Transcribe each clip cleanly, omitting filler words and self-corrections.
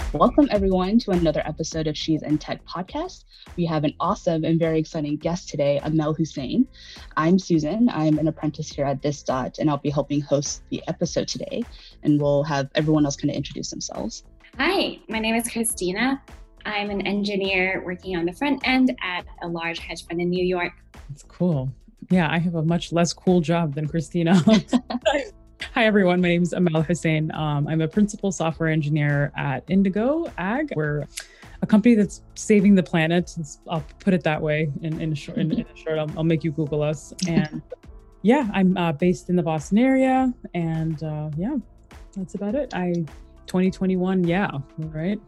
Welcome, everyone, to another episode of She's in Tech podcast. We have an awesome and very exciting guest today, Amel Hussain. I'm Susan. I'm an apprentice here at This Dot, and I'll be helping host the episode today. And we'll have everyone else kind of introduce themselves. Hi, my name is Christina. I'm an engineer working on the front end at a large hedge fund in New York. That's cool. Yeah, I have a much less cool job than Christina. Hi, everyone. My name is Amel Hussain. I'm a principal software engineer at Indigo Ag. We're a company that's saving the planet. I'll put it that way in short. I'll make you Google us. And yeah, I'm based in the Boston area. And yeah, that's about it. 2021, yeah, right?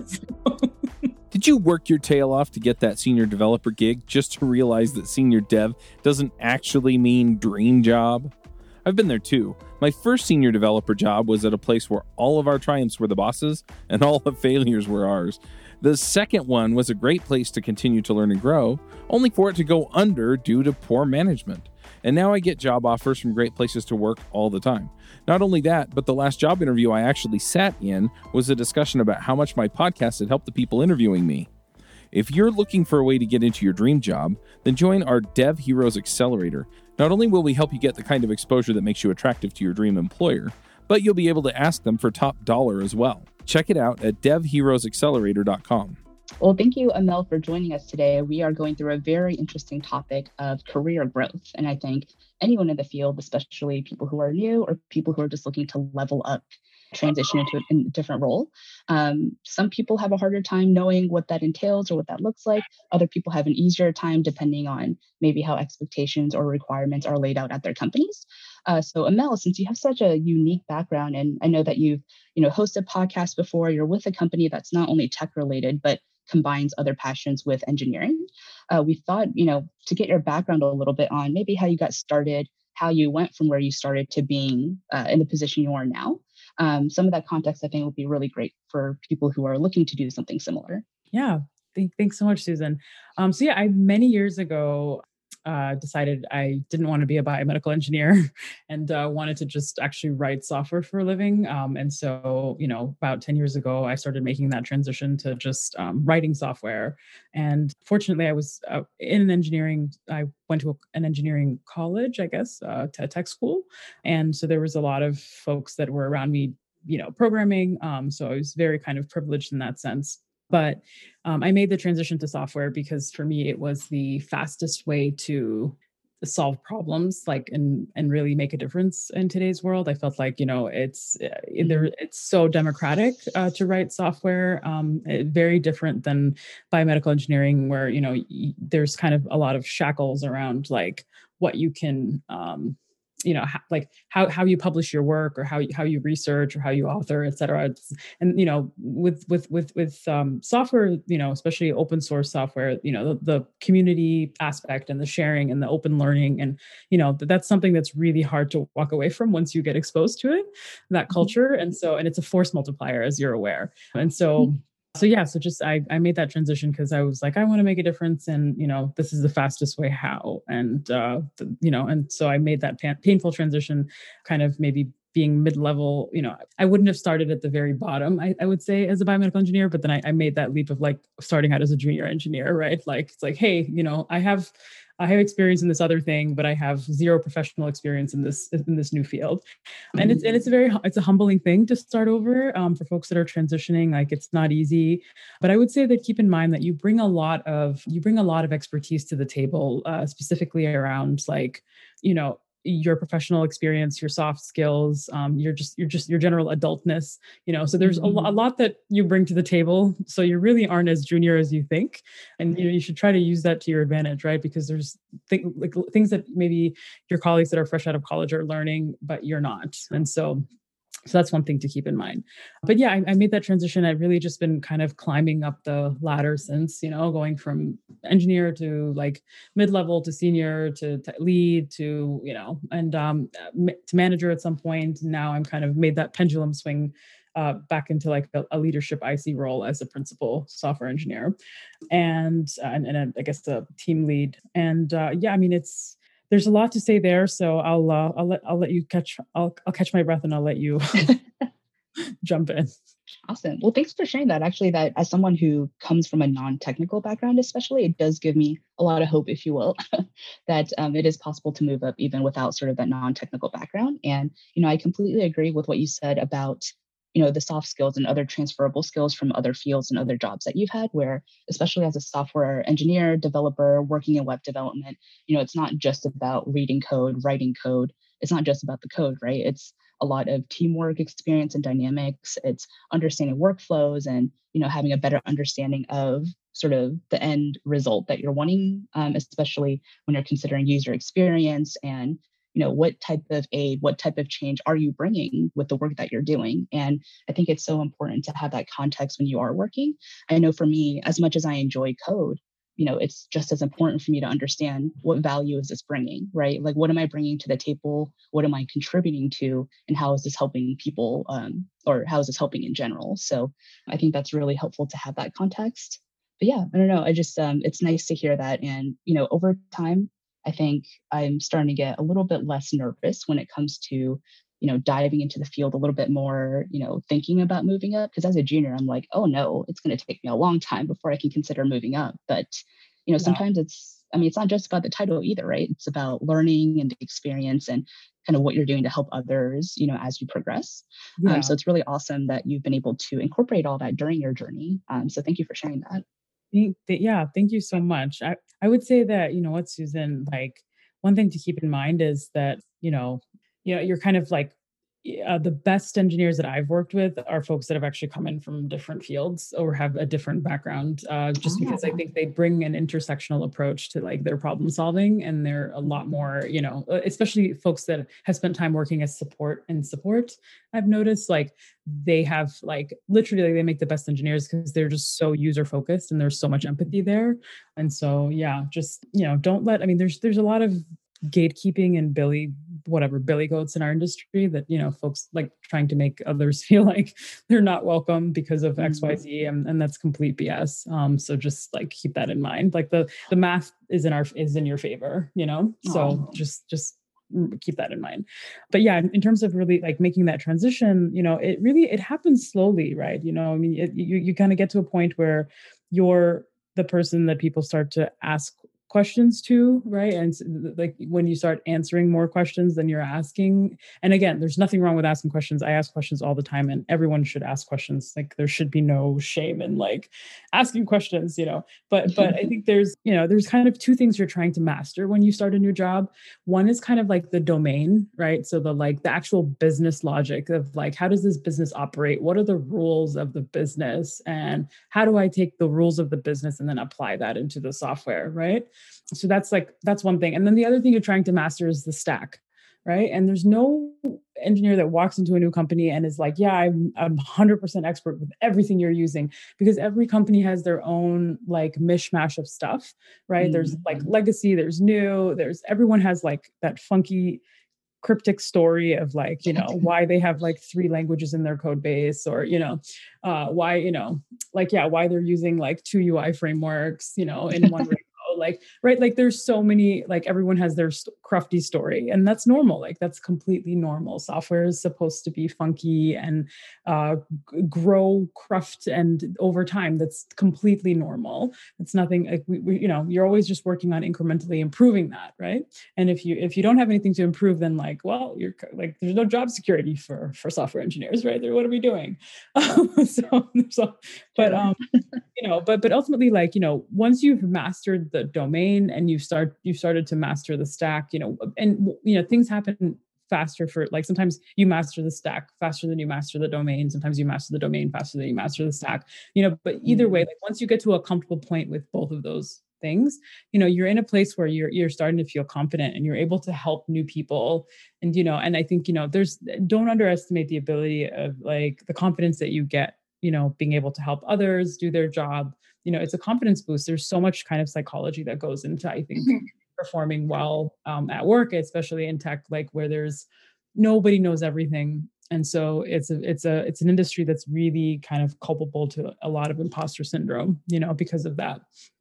Did you work your tail off to get that senior developer gig just to realize that senior dev doesn't actually mean dream job? I've been there too. My first senior developer job was at a place where all of our triumphs were the bosses and all the failures were ours. The second one was a great place to continue to learn and grow, only for it to go under due to poor management. And now I get job offers from great places to work all the time. Not only that, but the last job interview I actually sat in was a discussion about how much my podcast had helped the people interviewing me. If you're looking for a way to get into your dream job, then join our Dev Heroes Accelerator. Not only will we help you get the kind of exposure that makes you attractive to your dream employer, but you'll be able to ask them for top dollar as well. Check it out at devheroesaccelerator.com. Well, thank you, Amel, for joining us today. We are going through a very interesting topic of career growth. And I think anyone in the field, especially people who are new or people who are just looking to level up, transition into a different role. Some people have a harder time knowing what that entails or what that looks like. Other people have an easier time depending on maybe how expectations or requirements are laid out at their companies. So Amel, since you have such a unique background, and I know that you've hosted podcasts before, you're with a company that's not only tech related, but combines other passions with engineering. We thought, to get your background a little bit on maybe how you got started, how you went from where you started to being in the position you are now. Some of that context, I think, would be really great for people who are looking to do something similar. Yeah. Thanks so much, Susan. I many years ago decided I didn't want to be a biomedical engineer and wanted to just actually write software for a living. And so, about 10 years ago, I started making that transition to just writing software. And fortunately, I was in an engineering, I went to an engineering college, I guess, to tech school. And so there was a lot of folks that were around me, programming. So I was very kind of privileged in that sense. But I made the transition to software because for me, it was the fastest way to solve problems, and really make a difference in today's world. I felt like, it's so democratic to write software, very different than biomedical engineering, where, there's kind of a lot of shackles around what you can, how you publish your work or how you research or how you author, et cetera. And, with software, especially open source software, the community aspect and the sharing and the open learning. And, that's something that's really hard to walk away from once you get exposed to it, that culture. And it's a force multiplier, as you're aware. And so I made that transition because I was like, I want to make a difference, and this is the fastest way how, and and so I made that painful transition, kind of maybe being mid-level. I wouldn't have started at the very bottom, I would say, as a biomedical engineer, but then I made that leap of starting out as a junior engineer, right? It's like, hey, I have experience in this other thing, but I have zero professional experience in this new field. And it's a humbling thing to start over for folks that are transitioning. It's not easy, but I would say that keep in mind that you bring a lot of expertise to the table, specifically around your professional experience, your soft skills, your general adultness, so there's a lot that you bring to the table. So you really aren't as junior as you think. And, you should try to use that to your advantage, right? Because there's things that maybe your colleagues that are fresh out of college are learning, but you're not. And so that's one thing to keep in mind. But yeah, I made that transition. I've really just been kind of climbing up the ladder since, going from engineer to mid-level to senior to lead to, and to manager at some point. Now I'm kind of made that pendulum swing back into a leadership IC role as a principal software engineer and I guess the team lead. And there's a lot to say there, so I'll let you catch my breath, and I'll let you jump in. Awesome. Well, thanks for sharing that. Actually, that as someone who comes from a non-technical background, especially, it does give me a lot of hope, if you will, that it is possible to move up even without sort of that non-technical background. And, I completely agree with what you said about, the soft skills and other transferable skills from other fields and other jobs that you've had, where, especially as a software engineer, developer, working in web development, it's not just about reading code, writing code. It's not just about the code, right? It's a lot of teamwork experience and dynamics. It's understanding workflows and, having a better understanding of sort of the end result that you're wanting, especially when you're considering user experience and, what type of aid, what type of change are you bringing with the work that you're doing? And I think it's so important to have that context when you are working. I know for me, as much as I enjoy code, it's just as important for me to understand what value is this bringing, right? Like, what am I bringing to the table? What am I contributing to? And how is this helping people, or how is this helping in general? So I think that's really helpful to have that context. But yeah, I don't know. I just, it's nice to hear that. And, over time, I think I'm starting to get a little bit less nervous when it comes to, diving into the field a little bit more, thinking about moving up. Because as a junior, I'm like, oh no, it's going to take me a long time before I can consider moving up. But, sometimes it's not just about the title either, right? It's about learning and the experience and kind of what you're doing to help others, as you progress. Yeah. So it's really awesome that you've been able to incorporate all that during your journey. So thank you for sharing that. Yeah, thank you so much. I would say that, what, Susan, like one thing to keep in mind is that, you're kind of like the best engineers that I've worked with are folks that have actually come in from different fields or have a different background, just because I think they bring an intersectional approach to like their problem solving. And they're a lot more, especially folks that have spent time working as support. I've noticed like they have like literally they make the best engineers because they're just so user focused and there's so much empathy there. And so, yeah, just, don't let, there's a lot of gatekeeping and billy goats in our industry that, folks like trying to make others feel like they're not welcome because of XYZ, and that's complete BS. So just like keep that in mind. Like the math is in your favor, so just keep that in mind. But yeah, in terms of really like making that transition, it happens slowly, right? You kind of get to a point where you're the person that people start to ask questions to, right? And like when you start answering more questions than you're asking, and again, there's nothing wrong with asking questions. I ask questions all the time, and everyone should ask questions. Like there should be no shame in like asking questions, but I think there's kind of two things you're trying to master when you start a new job. One is kind of like the domain, right? So the actual business logic of like, how does this business operate? What are the rules of the business? And how do I take the rules of the business and then apply that into the software, right? So that's one thing. And then the other thing you're trying to master is the stack, right? And there's no engineer that walks into a new company and is like, yeah, I'm 100% expert with everything you're using, because every company has their own like mishmash of stuff, right? Mm-hmm. There's like legacy, there's new, everyone has like that funky cryptic story of like, why they have like 3 languages in their code base, or, why, why they're using like 2 UI frameworks, in one like, right. Like there's so many, like everyone has their crufty story, and that's normal. Like that's completely normal. Software is supposed to be funky and grow cruft and over time. That's completely normal. It's nothing like you're always just working on incrementally improving that. Right. And if you don't have anything to improve, then like, well, you're like, there's no job security for software engineers, right? What are we doing? But ultimately, like, once you've mastered the domain and you've started to master the stack, things happen faster for like, sometimes you master the stack faster than you master the domain. Sometimes you master the domain faster than you master the stack, but either way, like once you get to a comfortable point with both of those things, you're in a place where you're starting to feel confident and you're able to help new people. And, and I think, don't underestimate the ability of like the confidence that you get, being able to help others do their job. It's a confidence boost. There's so much kind of psychology that goes into, I think, performing well at work, especially in tech, like where there's nobody knows everything. And so it's an industry that's really kind of culpable to a lot of imposter syndrome, because of that.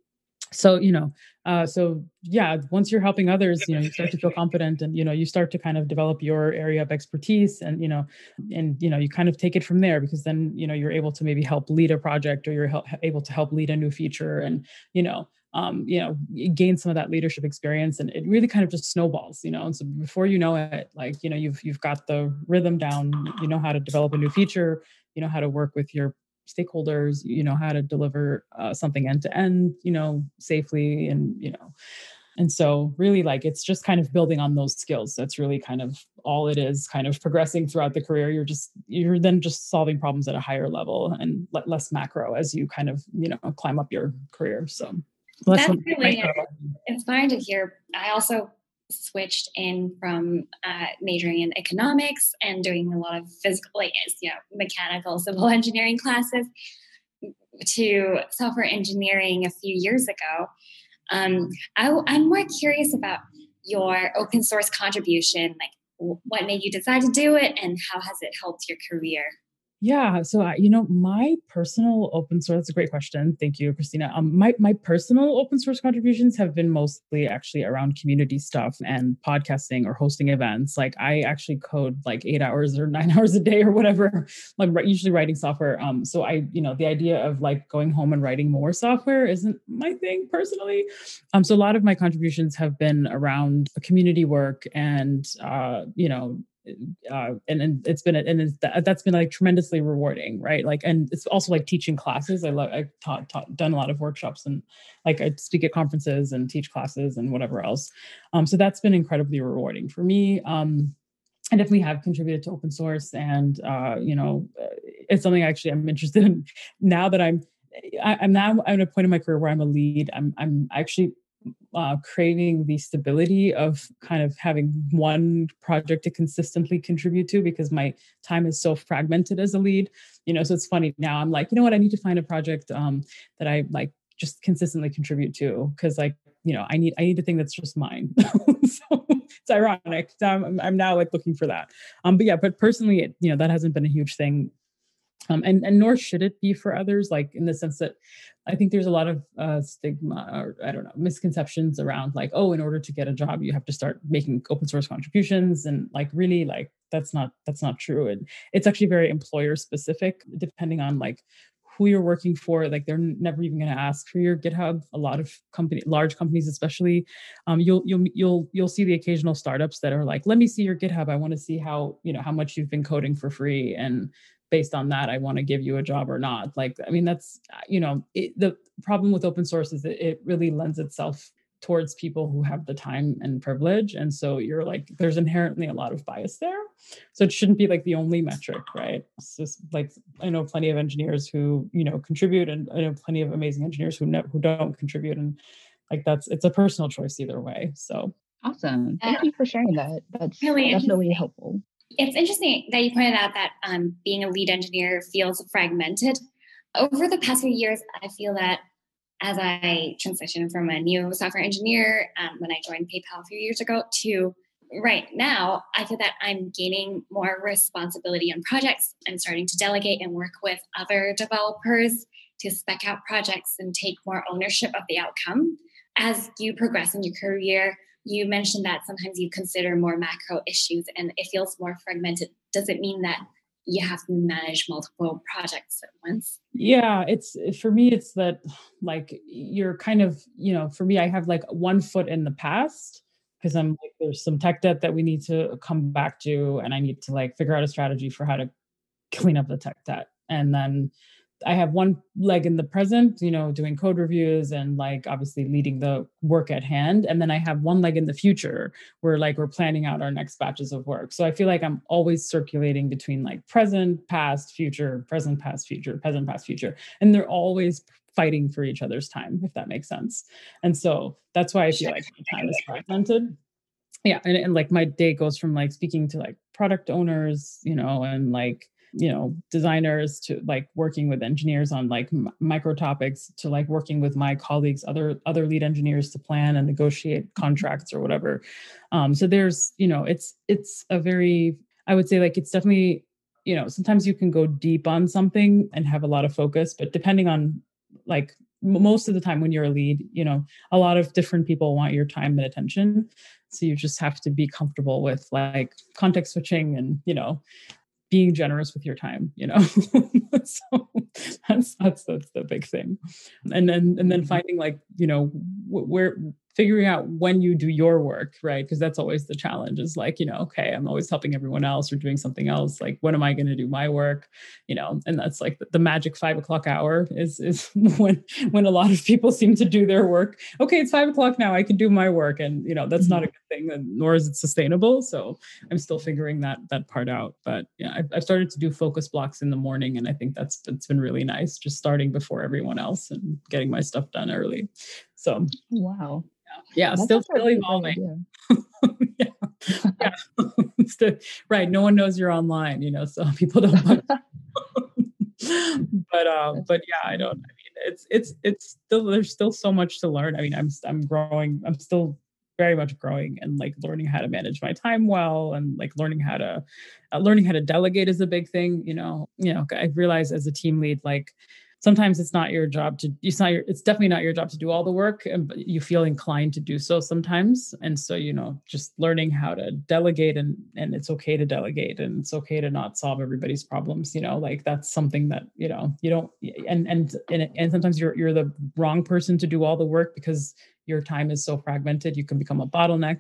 So, so yeah, once you're helping others, you start to feel confident, and, you start to kind of develop your area of expertise, and, you kind of take it from there, because then, you're able to maybe help lead a project, or you're able to help lead a new feature, and, you gain some of that leadership experience, and it really kind of just snowballs, and so before you know it, like, you've got the rhythm down, you know how to develop a new feature, you know how to work with your stakeholders, you know how to deliver something end to end, safely, and and so really, like, it's just kind of building on those skills. That's really kind of all it is, kind of progressing throughout the career. You're then just solving problems at a higher level and less macro as you kind of climb up your career. So that's really inspiring to hear. I also switched in from majoring in economics and doing a lot of physical, mechanical, civil engineering classes, to software engineering a few years ago. I'm more curious about your open source contribution, like what made you decide to do it, and how has it helped your career? Yeah. So, my personal open source, that's a great question. Thank you, Christina. My personal open source contributions have been mostly actually around community stuff and podcasting or hosting events. Like, I actually code like 8 hours or 9 hours a day or whatever, like usually writing software. So the idea of like going home and writing more software isn't my thing personally. So a lot of my contributions have been around community work and, and that's been like tremendously rewarding, right? Like, and it's also like teaching classes. I've done a lot of workshops, and like I speak at conferences and teach classes and whatever else. So that's been incredibly rewarding for me. I definitely have contributed to open source, and it's something actually I'm interested in now that I'm now at a point in my career where I'm a lead. I'm actually craving the stability of kind of having one project to consistently contribute to, because my time is so fragmented as a lead. So it's funny now. I'm like, you know what? I need to find a project that I like just consistently contribute to, because like, I need a thing that's just mine. So it's ironic. I'm now like looking for that. But personally, that hasn't been a huge thing. And nor should it be for others, like in the sense that I think there's a lot of stigma, or I don't know, misconceptions around like, oh, in order to get a job, you have to start making open source contributions. And like, really, like, that's not true. And it's actually very employer specific, depending on like who you're working for. Like, they're never even going to ask for your GitHub. A lot of large companies, especially, you'll see the occasional startups that are like, let me see your GitHub. I want to see how much you've been coding for free, and based on that, I want to give you a job or not. Like, I mean, that's, the problem with open source is that it really lends itself towards people who have the time and privilege. And so you're like, there's inherently a lot of bias there. So it shouldn't be like the only metric, right? It's just like, I know plenty of engineers who, contribute, and I know plenty of amazing engineers who don't contribute. And like, it's a personal choice either way. So. Awesome. Thank you for sharing that. That's really definitely helpful. It's interesting that you pointed out that being a lead engineer feels fragmented. Over the past few years, I feel that as I transitioned from a new software engineer when I joined PayPal a few years ago to right now, I feel that I'm gaining more responsibility on projects. I'm starting to delegate and work with other developers to spec out projects and take more ownership of the outcome. As you progress in your career, you mentioned that sometimes you consider more macro issues and it feels more fragmented. Does it mean that you have to manage multiple projects at once? Yeah, for me, it's that like you're kind of, for me, I have like one foot in the past, because I'm like, there's some tech debt that we need to come back to, and I need to like figure out a strategy for how to clean up the tech debt. And then I have one leg in the present, doing code reviews and like obviously leading the work at hand. And then I have one leg in the future where like we're planning out our next batches of work. So I feel like I'm always circulating between like present, past, future, present, past, future, present, past, future. And they're always fighting for each other's time, if that makes sense. And so that's why I feel like my time is fragmented. Yeah. And like my day goes from like speaking to like product owners, and like, designers, to like working with engineers on like micro topics, to like working with my colleagues, other lead engineers, to plan and negotiate contracts or whatever. So there's, it's a very, I would say like, it's definitely, sometimes you can go deep on something and have a lot of focus, but depending on like most of the time when you're a lead, a lot of different people want your time and attention. So you just have to be comfortable with like context switching and, being generous with your time, so that's the big thing. And then finding like, where figuring out when you do your work, right? Because that's always the challenge is like, okay, I'm always helping everyone else or doing something else. Like, when am I going to do my work? And that's like the magic 5 o'clock hour is when a lot of people seem to do their work. Okay, it's 5 o'clock now, I can do my work. And, that's not a good thing, and nor is it sustainable. So I'm still figuring that part out. But yeah, I've started to do focus blocks in the morning. And I think that's been really nice, just starting before everyone else and getting my stuff done early. So, wow. Yeah, still evolving. Yeah. Right. No one knows you're online, so people don't. But yeah, I don't. I mean, it's still, there's still so much to learn. I mean, I'm growing. I'm still very much growing and like learning how to manage my time well, and like learning how to delegate is a big thing. I realize as a team lead, like, sometimes it's not your job to, it's definitely not your job to do all the work, but you feel inclined to do so sometimes. And so, just learning how to delegate, and it's okay to delegate, and it's okay to not solve everybody's problems, like that's something that, you don't, and sometimes you're the wrong person to do all the work because your time is so fragmented, you can become a bottleneck,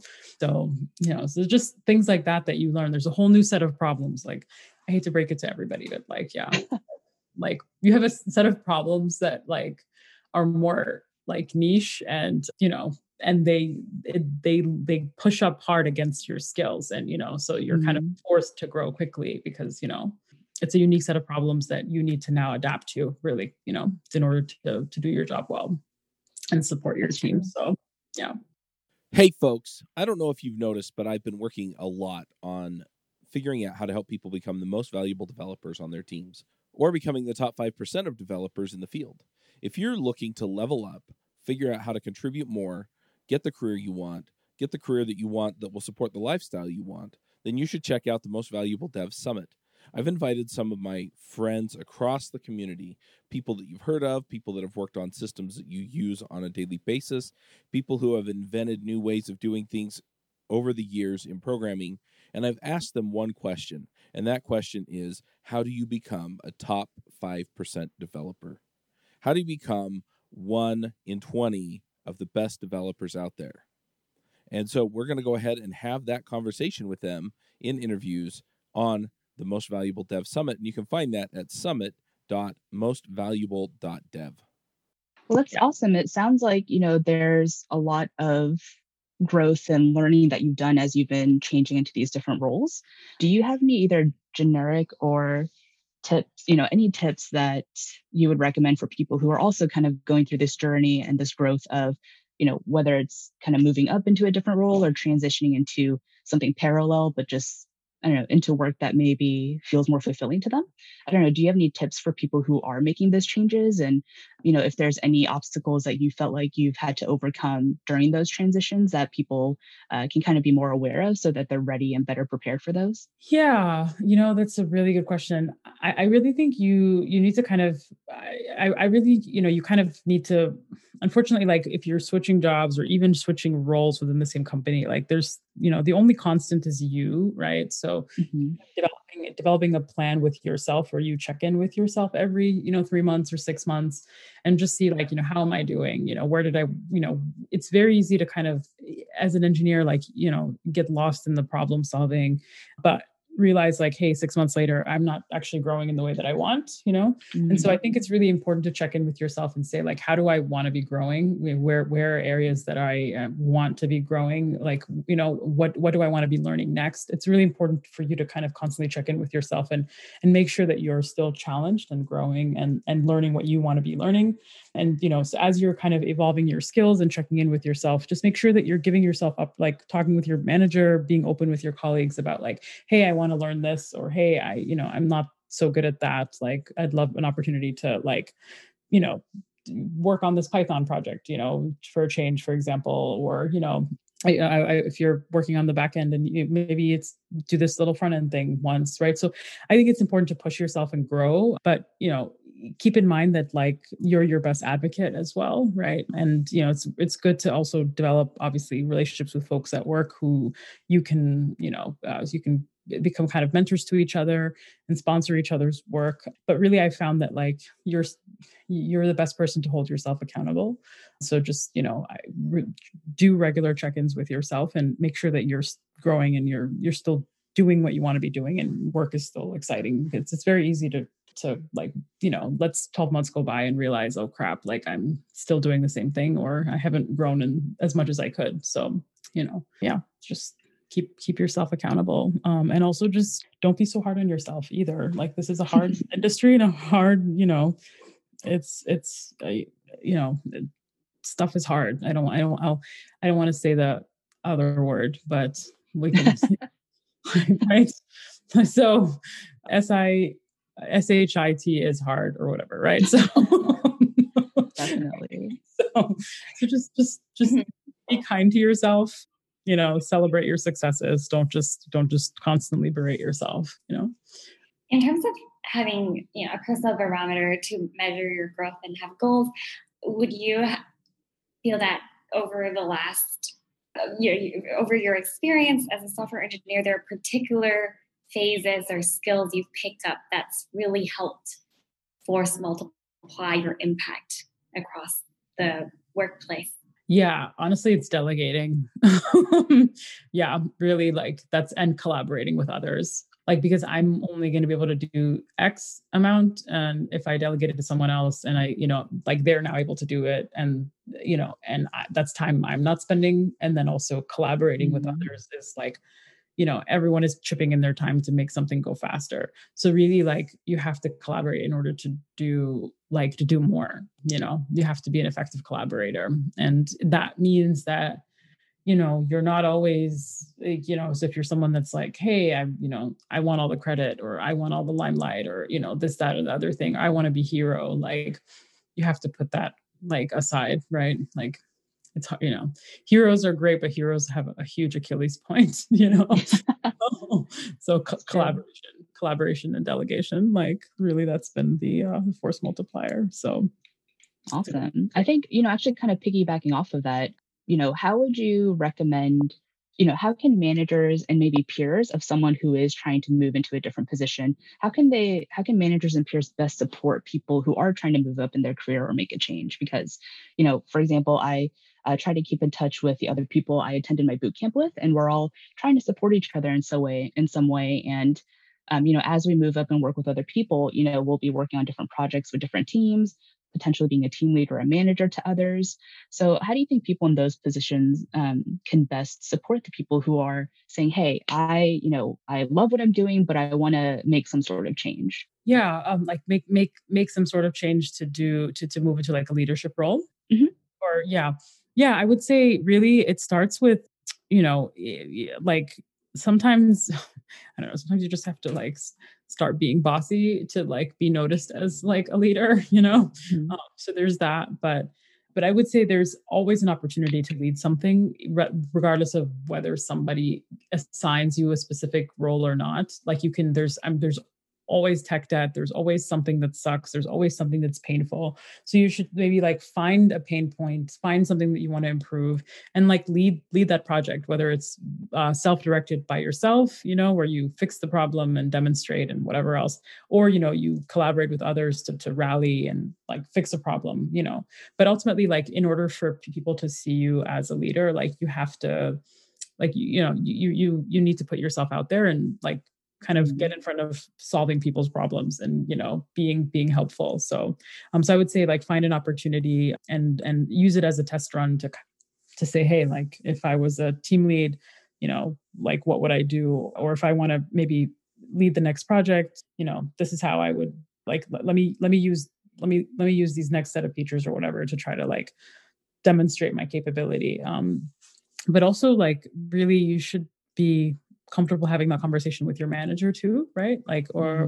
so just things like that you learn. There's a whole new set of problems. Like, I hate to break it to everybody, but like, yeah. Like, you have a set of problems that like are more like niche, and and they push up hard against your skills, and so you're kind of forced to grow quickly because it's a unique set of problems that you need to now adapt to, really, in order to do your job well and support your team. So yeah. Hey folks, I don't know if you've noticed, but I've been working a lot on figuring out how to help people become the most valuable developers on their teams, or becoming the top 5% of developers in the field. If you're looking to level up, figure out how to contribute more, get the career you want, get the career that you want that will support the lifestyle you want, then you should check out the Most Valuable Dev Summit. I've invited some of my friends across the community, people that you've heard of, people that have worked on systems that you use on a daily basis, people who have invented new ways of doing things over the years in programming, and I've asked them one question, and that question is, how do you become a top 5% developer? How do you become 1 in 20 of the best developers out there? And so we're going to go ahead and have that conversation with them in interviews on the Most Valuable Dev Summit, and you can find that at summit.mostvaluable.dev. Well, that's awesome. It sounds like, there's a lot of growth and learning that you've done as you've been changing into these different roles. Do you have any either generic or tips, any tips that you would recommend for people who are also kind of going through this journey and this growth of, whether it's kind of moving up into a different role or transitioning into something parallel, but just, into work that maybe feels more fulfilling to them? I don't know. Do you have any tips for people who are making those changes? And, if there's any obstacles that you felt like you've had to overcome during those transitions that people can kind of be more aware of so that they're ready and better prepared for those? Yeah, that's a really good question. I really think you need to kind of, I really, you kind of need to, unfortunately, like if you're switching jobs or even switching roles within the same company, like there's, the only constant is you, right? So developing a plan with yourself, where you check in with yourself every, 3 months or 6 months, and just see like, how am I doing? Where did I, it's very easy to kind of, as an engineer, like, get lost in the problem solving, but realize like, hey, 6 months later, I'm not actually growing in the way that I want, And so I think it's really important to check in with yourself and say, like, how do I want to be growing? Where are areas that I want to be growing? Like, what do I want to be learning next? It's really important for you to kind of constantly check in with yourself and make sure that you're still challenged and growing and learning what you want to be learning. And, so as you're kind of evolving your skills and checking in with yourself, just make sure that you're giving yourself up, like talking with your manager, being open with your colleagues about like, hey, I want to learn this, or, hey, I'm not so good at that. Like, I'd love an opportunity to like, work on this Python project, for a change, for example, or, if you're working on the back end and maybe it's do this little front end thing once, right? So I think it's important to push yourself and grow, but, keep in mind that like you're your best advocate as well, right? And it's good to also develop obviously relationships with folks at work who you can you can become kind of mentors to each other and sponsor each other's work. But really, I found that like you're the best person to hold yourself accountable. So just do regular check-ins with yourself and make sure that you're growing and you're still doing what you want to be doing and work is still exciting. It's very easy to like, let's 12 months go by and realize, oh crap, like I'm still doing the same thing or I haven't grown in as much as I could. So, just keep yourself accountable. And also just don't be so hard on yourself either. Like this is a hard industry and a hard, stuff is hard. I don't want to say the other word, but we can, right? So SHIT is hard or whatever, right? So definitely. So just be kind to yourself, celebrate your successes. Don't just constantly berate yourself, In terms of having, a personal barometer to measure your growth and have goals, would you feel that over the last over your experience as a software engineer, there are particular phases or skills you've picked up that's really helped force multiply your impact across the workplace? Yeah, honestly, it's delegating. Yeah, really like and collaborating with others. Like, because I'm only going to be able to do X amount. And if I delegate it to someone else and I, like they're now able to do it and, that's time I'm not spending. And then also collaborating with others is like, everyone is chipping in their time to make something go faster. So really like you have to collaborate in order to do more, you have to be an effective collaborator. And that means that, you're not always, so if you're someone that's like, hey, I want all the credit or I want all the limelight or, this, that, or the other thing, I want to be hero. Like you have to put that like aside, right? Like it's, heroes are great, but heroes have a huge Achilles point, So collaboration and delegation, like really that's been the force multiplier. So awesome. I think, actually kind of piggybacking off of that, how would you recommend, how can managers and maybe peers of someone who is trying to move into a different position, how can managers and peers best support people who are trying to move up in their career or make a change? Because, for example, I try to keep in touch with the other people I attended my boot camp with, and we're all trying to support each other in some way. And, as we move up and work with other people, we'll be working on different projects with different teams, potentially being a team lead or a manager to others. So how do you think people in those positions can best support the people who are saying, hey, I love what I'm doing, but I want to make some sort of change? Yeah. Like make some sort of change to move into like a leadership role. Mm-hmm. Or yeah, I would say really it starts with, like sometimes, I don't know, sometimes you just have to like start being bossy to like be noticed as like a leader, Mm-hmm. So there's that. But I would say there's always an opportunity to lead something, regardless of whether somebody assigns you a specific role or not. Like there's always tech debt. There's always something that sucks. There's always something that's painful. So you should maybe like find a pain point, find something that you want to improve and like lead that project, whether it's self-directed by yourself, where you fix the problem and demonstrate and whatever else, or, you collaborate with others to rally and like fix a problem, but ultimately like in order for people to see you as a leader, like you have to like, you need to put yourself out there and like kind of get in front of solving people's problems and, being helpful. So I would say like find an opportunity and use it as a test run to say, hey, like if I was a team lead, like what would I do? Or if I want to maybe lead the next project, this is how I would like, let me use these next set of features or whatever to try to like demonstrate my capability. But also like really you should be comfortable having that conversation with your manager too, right? Like, or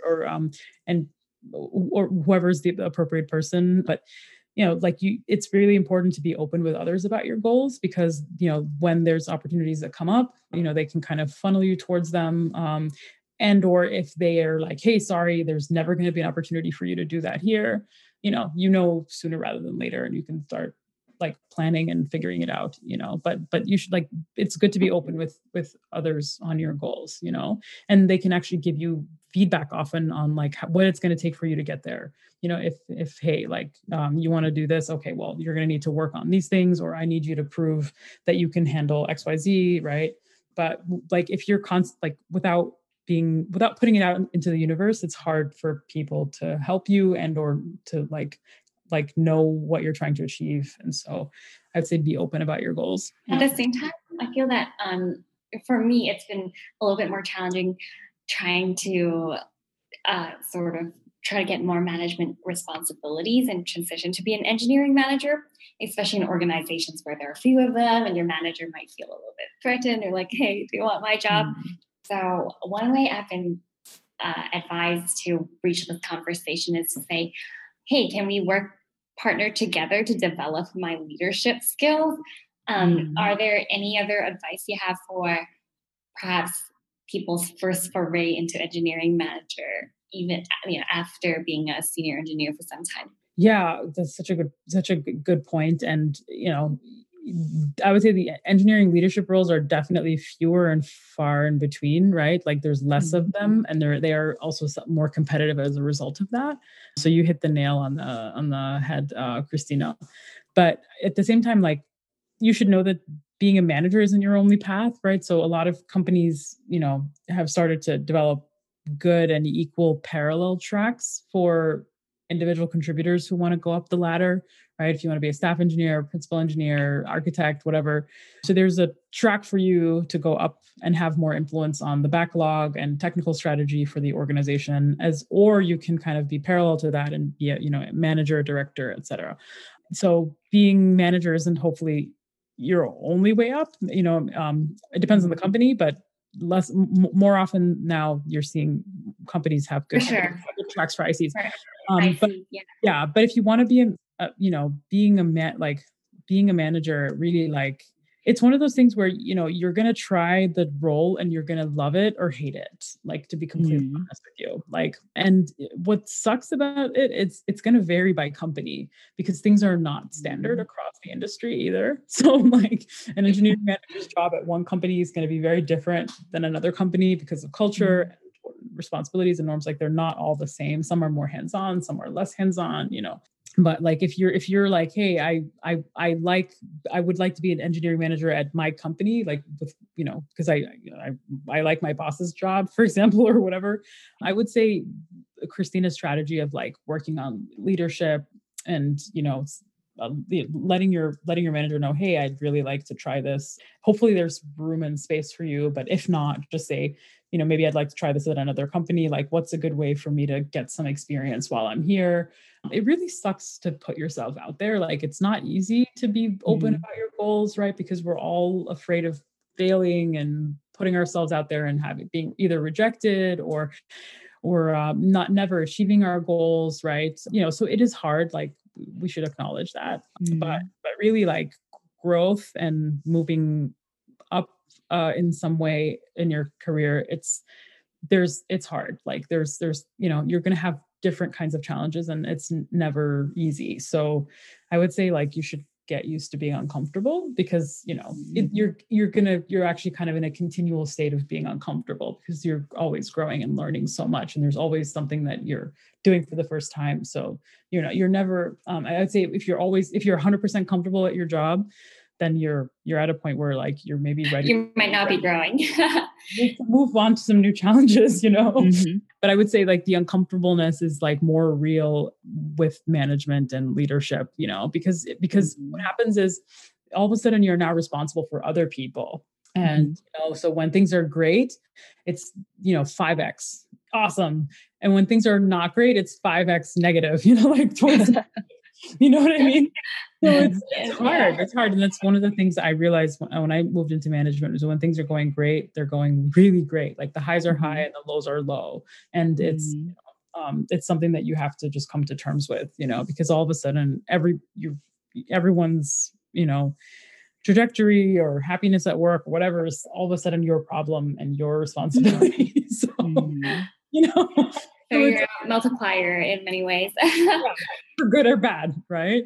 whoever's the appropriate person. But, it's really important to be open with others about your goals because, when there's opportunities that come up, they can kind of funnel you towards them. and or if they are like, hey, sorry, there's never going to be an opportunity for you to do that here, sooner rather than later, and you can start like planning and figuring it out, but you should like, it's good to be open with others on your goals, and they can actually give you feedback often on like what it's going to take for you to get there. If hey, like, you want to do this, okay, well, you're going to need to work on these things, or I need you to prove that you can handle XYZ, right? But like, if you're like without putting it out into the universe, it's hard for people to help you and or to like know what you're trying to achieve. And so I'd say be open about your goals. At the same time, I feel that for me, it's been a little bit more challenging trying to sort of try to get more management responsibilities and transition to be an engineering manager, especially in organizations where there are a few of them and your manager might feel a little bit threatened or like, hey, do you want my job? Mm-hmm. So one way I've been advised to reach this conversation is to say, hey, can we partner together to develop my leadership skills? Are there any other advice you have for perhaps people's first foray into engineering manager, even after being a senior engineer for some time? Yeah, that's such a good point. And I would say the engineering leadership roles are definitely fewer and far in between, right? Like there's less of them, and they are also more competitive as a result of that. So you hit the nail on the head, Christina. But at the same time, like, you should know that being a manager isn't your only path, right? So a lot of companies, have started to develop good and equal parallel tracks for individual contributors who want to go up the ladder, right? If you want to be a staff engineer, principal engineer, architect, whatever. So there's a track for you to go up and have more influence on the backlog and technical strategy for the organization, or you can kind of be parallel to that and be a, manager, director, et cetera. So being manager isn't hopefully your only way up. It depends on the company, but more often now you're seeing companies have good tracks for ICs. Right. But if you want to be being a manager, really, like, it's one of those things where, you're going to try the role and you're going to love it or hate it, like, to be completely honest with you. Like, and what sucks about it, it's going to vary by company because things are not standard across the industry either. So like an engineering manager's job at one company is going to be very different than another company because of culture and responsibilities and norms. Like, they're not all the same. Some are more hands-on, some are less hands-on, But like, if you're like, hey, I would like to be an engineering manager at my company, like, with, because I like my boss's job, for example, or whatever, I would say Christina's strategy of like working on leadership and, letting your manager know, hey, I'd really like to try this. Hopefully there's room and space for you, but if not, just say, maybe I'd like to try this at another company. Like, what's a good way for me to get some experience while I'm here? It really sucks to put yourself out there. Like, it's not easy to be open about your goals, right? Because we're all afraid of failing and putting ourselves out there and being either rejected or never achieving our goals, right? So it is hard. Like, we should acknowledge that. But really, like, growth and moving up in some way in your career, it's hard. Like, there's you're going to have different kinds of challenges and it's never easy. So I would say, like, you should get used to being uncomfortable because, you're actually kind of in a continual state of being uncomfortable because you're always growing and learning so much. And there's always something that you're doing for the first time. So, you're never, I would say if you're 100% comfortable at your job, then you're at a point where, like, you're maybe ready. You might not be growing. Move on to some new challenges, But I would say, like, the uncomfortableness is, like, more real with management and leadership, because what happens is all of a sudden you're now responsible for other people. And, so when things are great, it's, 5x awesome. And when things are not great, it's 5x negative, like towards you know what I mean? So it's hard. It's hard. And that's one of the things I realized when I moved into management is when things are going great, they're going really great. Like, the highs are high and the lows are low. And it's something that you have to just come to terms with, because all of a sudden everyone's, trajectory or happiness at work or whatever is all of a sudden your problem and your responsibility. So, you know, so you're a multiplier in many ways. For good or bad, right?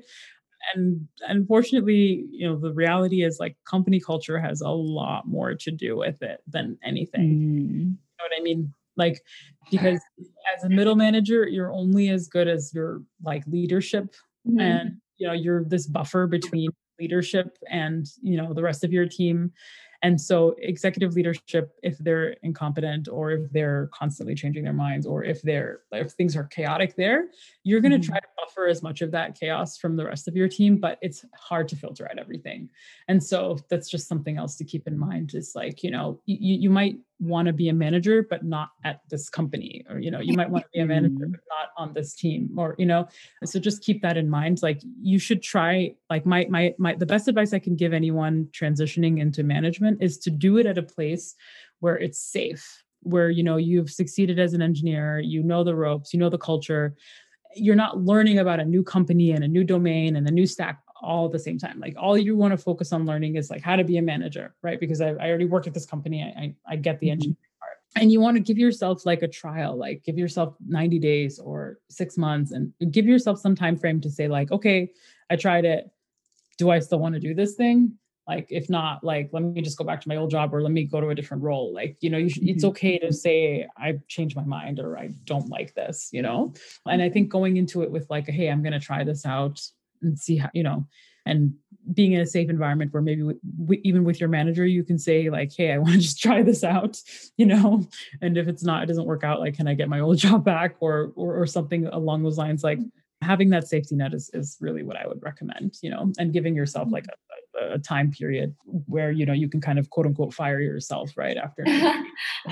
And unfortunately, you know, the reality is like company culture has a lot more to do with it than anything. You know what I mean? Like, because as a middle manager, you're only as good as your like leadership. And, you know, you're this buffer between leadership and, you know, the rest of your team. And so executive leadership, if they're incompetent or if they're constantly changing their minds or if things are chaotic there, you're going to try to buffer as much of that chaos from the rest of your team, but it's hard to filter out everything. And so that's just something else to keep in mind is like, you know, you might want to be a manager, but not at this company, or, you know, you might want to be a manager, but not on this team, or, you know, so just keep that in mind. Like you should try, like the best advice I can give anyone transitioning into management is to do it at a place where it's safe, where, you know, you've succeeded as an engineer, you know, the ropes, you know, the culture, you're not learning about a new company and a new domain and a new stack all at the same time. Like all you want to focus on learning is like how to be a manager, right? Because I already worked at this company. I get the engineering part. And you want to give yourself like a trial, like give yourself 90 days or 6 months and give yourself some time frame to say like, okay, I tried it. Do I still want to do this thing? Like, if not, like, let me just go back to my old job or let me go to a different role. Like, you know, it's okay to say, I've changed my mind or I don't like this, you know? And I think going into it with like, hey, I'm going to try this out and see how, you know, and being in a safe environment where maybe even with your manager, you can say like, hey, I want to just try this out, you know? And if it doesn't work out, like, can I get my old job back or something along those lines? Like having that safety net is really what I would recommend, you know, and giving yourself like a time period where, you know, you can kind of quote unquote fire yourself right after. I'm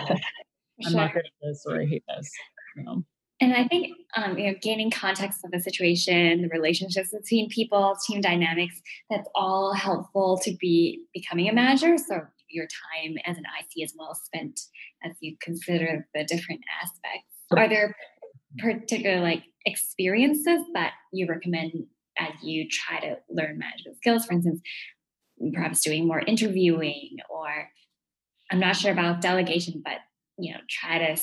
not good at this or I hate this, you know? And I think, you know, gaining context of the situation, the relationships between people, team dynamics, that's all helpful to becoming a manager. So your time as an IC is well spent as you consider the different aspects. Are there particular like experiences that you recommend as you try to learn management skills? For instance, perhaps doing more interviewing, or I'm not sure about delegation, but, you know, try to,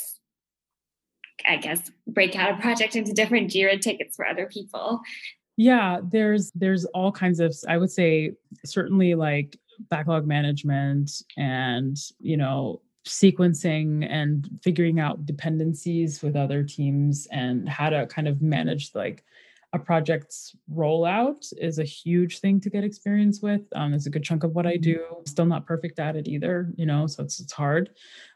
I guess, break out a project into different JIRA tickets for other people. Yeah, there's all kinds of, I would say, certainly like backlog management and, you know, sequencing and figuring out dependencies with other teams and how to kind of manage like a project's rollout is a huge thing to get experience with. It's a good chunk of what I do. Still not perfect at it either, you know, so it's hard.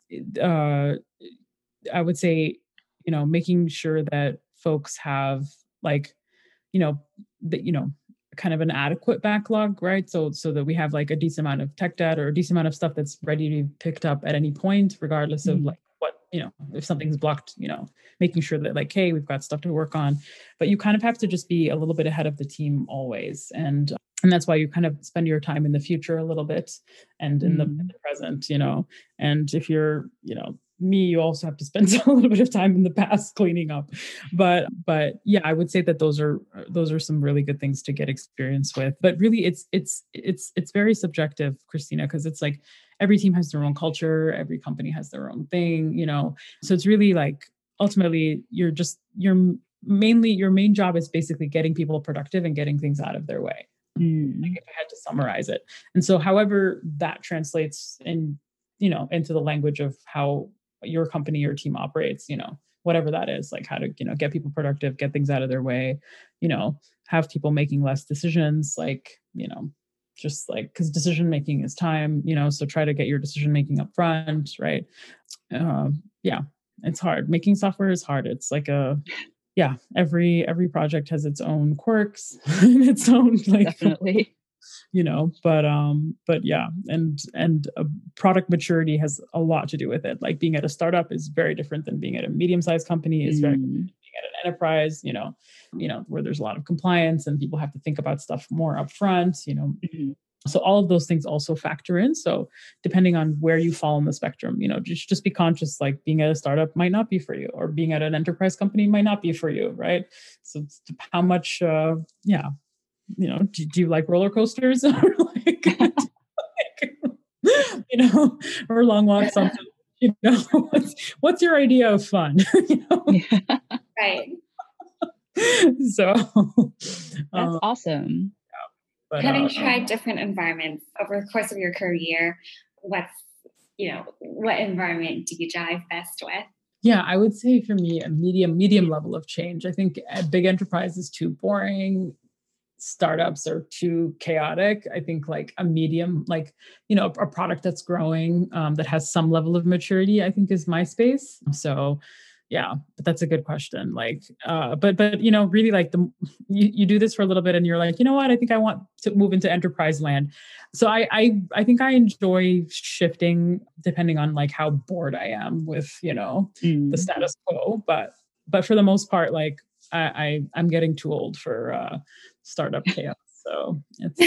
I would say, you know, making sure that folks have like, you know, kind of an adequate backlog, right? So that we have like a decent amount of tech debt or a decent amount of stuff that's ready to be picked up at any point, regardless of like what, you know, if something's blocked, you know, making sure that like, hey, we've got stuff to work on. But you kind of have to just be a little bit ahead of the team always. And that's why you kind of spend your time in the future a little bit and in the present, you know. And if you're, you know, me, you also have to spend a little bit of time in the past cleaning up. But yeah, I would say that those are some really good things to get experience with. But really it's very subjective, Christina, because it's like every team has their own culture, every company has their own thing, you know. So it's really like ultimately your main job is basically getting people productive and getting things out of their way. Like if I had to summarize it. And so however that translates in, you know, into the language of how your company or team operates, you know, whatever that is, like how to, you know, get people productive, get things out of their way, you know, have people making less decisions, like, you know, just like, because decision making is time, you know, so try to get your decision making up front, right? Yeah, it's hard. Making software is hard. It's like every project has its own quirks and its own like definitely, you know, but yeah, and product maturity has a lot to do with it. Like being at a startup is very different than being at a medium-sized company, is very different than being at an enterprise, you know, where there's a lot of compliance and people have to think about stuff more upfront, you know. So all of those things also factor in. So depending on where you fall on the spectrum, you know, just be conscious, like being at a startup might not be for you, or being at an enterprise company might not be for you, right? So how much, you know, do you like roller coasters? Or like, or long walks on, what's your idea of fun? Right. So that's awesome. But, having tried different environments over the course of your career, what environment do you jive best with? Yeah, I would say for me, a medium level of change. I think a big enterprise is too boring. Startups are too chaotic. I think like a medium, like, a product that's growing, that has some level of maturity, I think is my space. So yeah, but that's a good question. Like, but really like you do this for a little bit and you're like, you know what, I think I want to move into enterprise land. So I think I enjoy shifting depending on like how bored I am with, the status quo. But for the most part, like I'm getting too old for startup chaos. So it's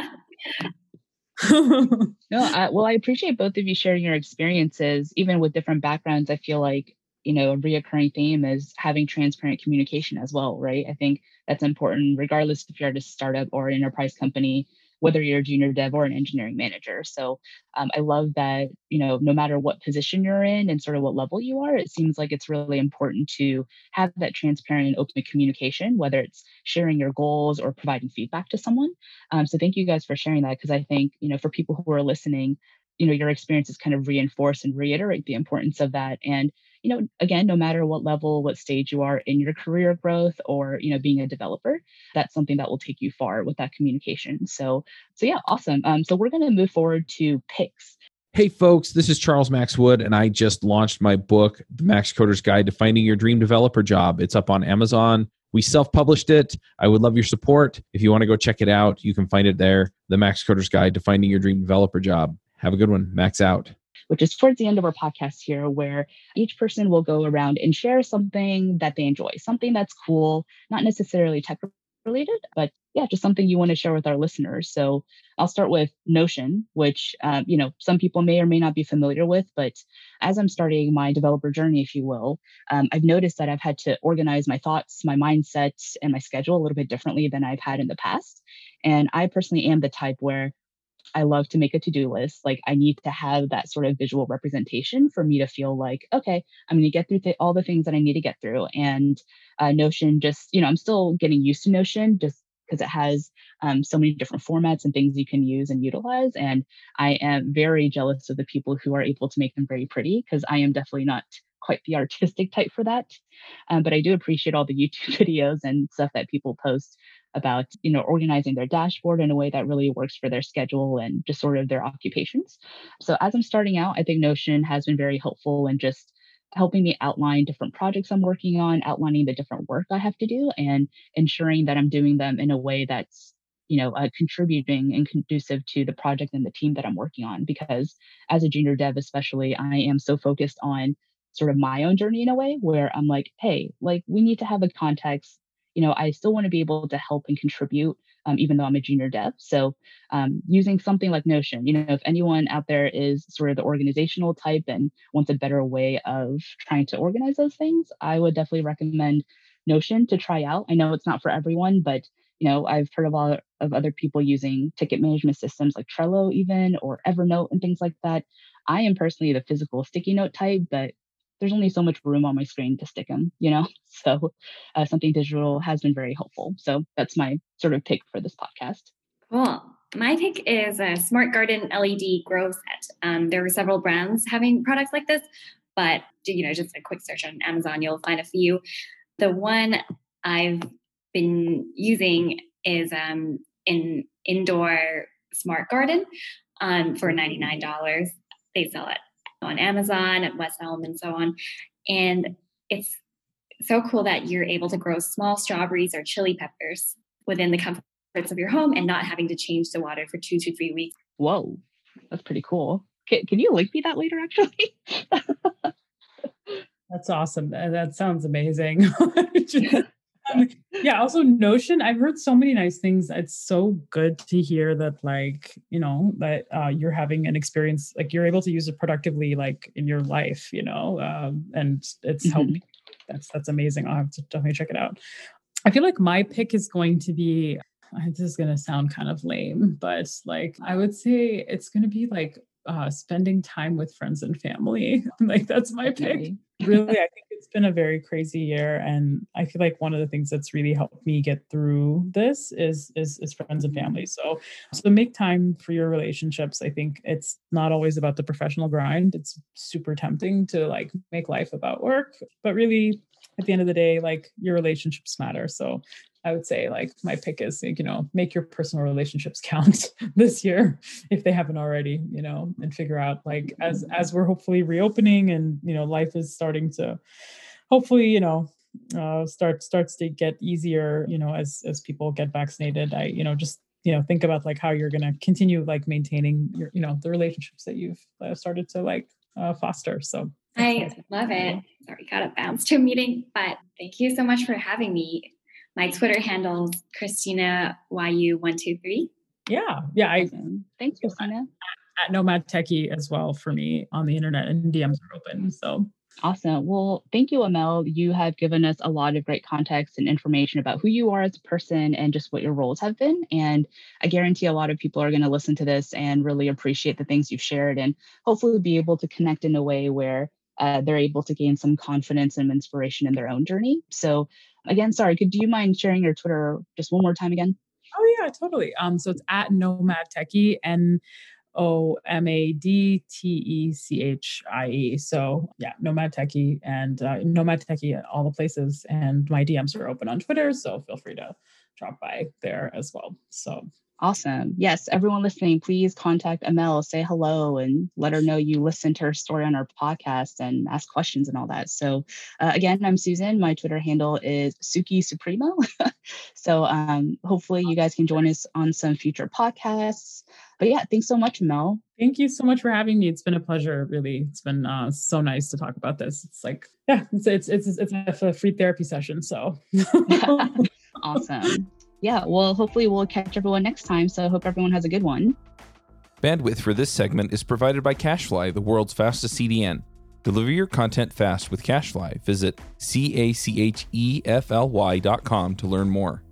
No, well, I appreciate both of you sharing your experiences, even with different backgrounds. I feel like, a reoccurring theme is having transparent communication as well, right? I think that's important, regardless if you're at a startup or an enterprise company, whether you're a junior dev or an engineering manager. So I love that, no matter what position you're in and sort of what level you are, it seems like it's really important to have that transparent and open communication, whether it's sharing your goals or providing feedback to someone. So thank you guys for sharing that, because I think, for people who are listening, your experiences kind of reinforce and reiterate the importance of that. And, again, no matter what level, what stage you are in your career growth or, being a developer, that's something that will take you far with that communication. So yeah, awesome. So we're going to move forward to picks. Hey folks, this is Charles Max Wood, and I just launched my book, The Max Coder's Guide to Finding Your Dream Developer Job. It's up on Amazon. We self-published it. I would love your support. If you want to go check it out, you can find it there. The Max Coder's Guide to Finding Your Dream Developer Job. Have a good one. Max out. Which is towards the end of our podcast here, where each person will go around and share something that they enjoy, something that's cool, not necessarily tech related, but yeah, just something you want to share with our listeners. So I'll start with Notion, which, some people may or may not be familiar with, but as I'm starting my developer journey, if you will, I've noticed that I've had to organize my thoughts, my mindset, and my schedule a little bit differently than I've had in the past. And I personally am the type where I love to make a to-do list. Like, I need to have that sort of visual representation for me to feel like, okay, I'm going to get through all the things that I need to get through. And Notion just, I'm still getting used to Notion just because it has so many different formats and things you can use and utilize. And I am very jealous of the people who are able to make them very pretty, because I am definitely not quite the artistic type for that. But I do appreciate all the YouTube videos and stuff that people post about, organizing their dashboard in a way that really works for their schedule and just sort of their occupations. So as I'm starting out, I think Notion has been very helpful in just helping me outline different projects I'm working on, outlining the different work I have to do, and ensuring that I'm doing them in a way that's, contributing and conducive to the project and the team that I'm working on. Because as a junior dev, especially, I am so focused on sort of my own journey in a way where I'm like, hey, like, we need to have a context. I still want to be able to help and contribute, even though I'm a junior dev. So using something like Notion, if anyone out there is sort of the organizational type and wants a better way of trying to organize those things, I would definitely recommend Notion to try out. I know it's not for everyone, but I've heard of a lot of other people using ticket management systems like Trello even, or Evernote and things like that. I am personally the physical sticky note type, but there's only so much room on my screen to stick them, So something digital has been very helpful. So that's my sort of pick for this podcast. Cool. My pick is a Smart Garden LED grow set. There were several brands having products like this, but just a quick search on Amazon, you'll find a few. The one I've been using is an indoor smart garden for $99. They sell it on Amazon, at West Elm, and so on. And it's so cool that you're able to grow small strawberries or chili peppers within the comforts of your home and not having to change the water for 2 to 3 weeks. Whoa, that's pretty cool. Can you link me that later, actually? That's awesome. That sounds amazing. Yeah. Also Notion, I've heard so many nice things. It's so good to hear that, like, that you're having an experience, like you're able to use it productively, like in your life, and it's helped me. That's amazing. I'll have to definitely check it out. I feel like my pick is going to be this is going to sound kind of lame, but like, I would say it's going to be like spending time with friends and family. Like, that's my pick. Really, I think it's been a very crazy year. And I feel like one of the things that's really helped me get through this is friends and family. So make time for your relationships. I think it's not always about the professional grind. It's super tempting to like make life about work, but really at the end of the day, like your relationships matter. So I would say like my pick is, you know, make your personal relationships count this year if they haven't already, you know, and figure out like as we're hopefully reopening and, you know, life is starting to hopefully, you know, starts to get easier, you know, as people get vaccinated. I, you know, just, you know, think about like how you're going to continue like maintaining your, you know, the relationships that you've started to like foster. So I love it. Sorry, got to bounce to a meeting, but thank you so much for having me. My Twitter handle is ChristinaYU123. Yeah. Thanks, Christina. At Nomad Techie as well for me on the internet, and DMs are open. So awesome. Well, thank you, Amel. You have given us a lot of great context and information about who you are as a person and just what your roles have been. And I guarantee a lot of people are going to listen to this and really appreciate the things you've shared and hopefully be able to connect in a way where they're able to gain some confidence and inspiration in their own journey. So again, sorry, do you mind sharing your Twitter just one more time again? Oh yeah, totally. So it's at Nomad Techie, NOMADTECHIE. So yeah, Nomad Techie and Nomad Techie at all the places. And my DMs are open on Twitter, so feel free to drop by there as well. So awesome. Yes, everyone listening, please contact Amel, say hello, and let her know you listened to her story on our podcast and ask questions and all that. So again, I'm Susan. My Twitter handle is Suki Supremo. So hopefully you guys can join us on some future podcasts. But yeah, thanks so much, Mel. Thank you so much for having me. It's been a pleasure, really. It's been so nice to talk about this. It's like, yeah, it's a free therapy session. So awesome. Yeah, well, hopefully we'll catch everyone next time. So I hope everyone has a good one. Bandwidth for this segment is provided by CacheFly, the world's fastest CDN. Deliver your content fast with CacheFly. Visit CacheFly.com to learn more.